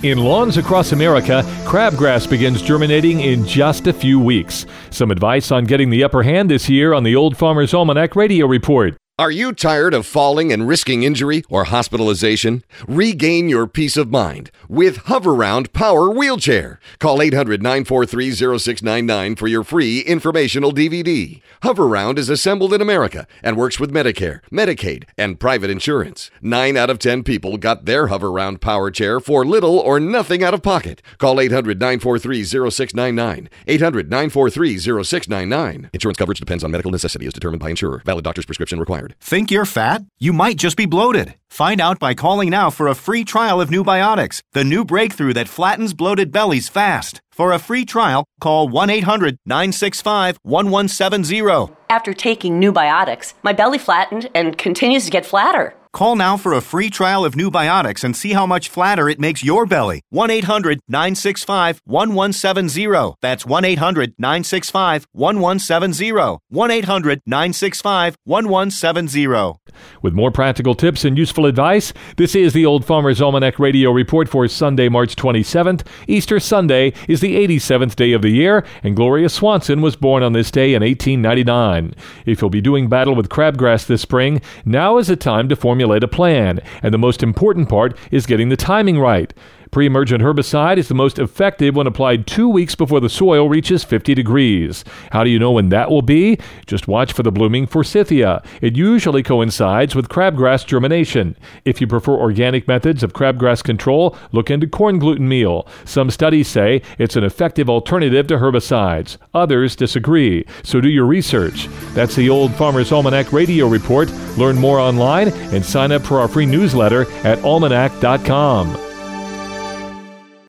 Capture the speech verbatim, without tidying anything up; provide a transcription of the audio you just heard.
In lawns across America, crabgrass begins germinating in just a few weeks. Some advice on getting the upper hand this year on the Old Farmer's Almanac Radio Report. Are you tired of falling and risking injury or hospitalization? Regain your peace of mind with Hoveround Power Wheelchair. Call eight hundred, nine four three, zero six nine nine for your free informational D V D. Hoveround is assembled in America and works with Medicare, Medicaid, and private insurance. Nine out of ten people got their Hoveround Power Chair for little or nothing out of pocket. Call eight hundred, nine four three, zero six nine nine. eight hundred, nine four three, zero six nine nine. Insurance coverage depends on medical necessity as determined by insurer. Valid doctor's prescription required. Think you're fat? You might just be bloated. Find out by calling now for a free trial of Nubiotics, the new breakthrough that flattens bloated bellies fast. For a free trial, call one eight hundred, nine six five, one one seven zero. After taking Nubiotics, my belly flattened and continues to get flatter. Call now for a free trial of Nubiotics and see how much flatter it makes your belly. one eight hundred, nine six five, one one seven zero. That's one eight hundred, nine six five, one one seven zero. one eight hundred, nine six five, one one seven zero. With more practical tips and useful advice, this is the Old Farmer's Almanac Radio Report for Sunday, March twenty-seventh. Easter Sunday is the eighty-seventh day of the year, and Gloria Swanson was born on this day in eighteen ninety-nine. If you'll be doing battle with crabgrass this spring, now is the time to formulate a plan, and the most important part is getting the timing right. Pre-emergent herbicide is the most effective when applied two weeks before the soil reaches fifty degrees. How do you know when that will be? Just watch for the blooming forsythia. It usually coincides with crabgrass germination. If you prefer organic methods of crabgrass control, look into corn gluten meal. Some studies say it's an effective alternative to herbicides. Others disagree, so do your research. That's the Old Farmer's Almanac Radio Report. Learn more online and sign up for our free newsletter at almanac dot com.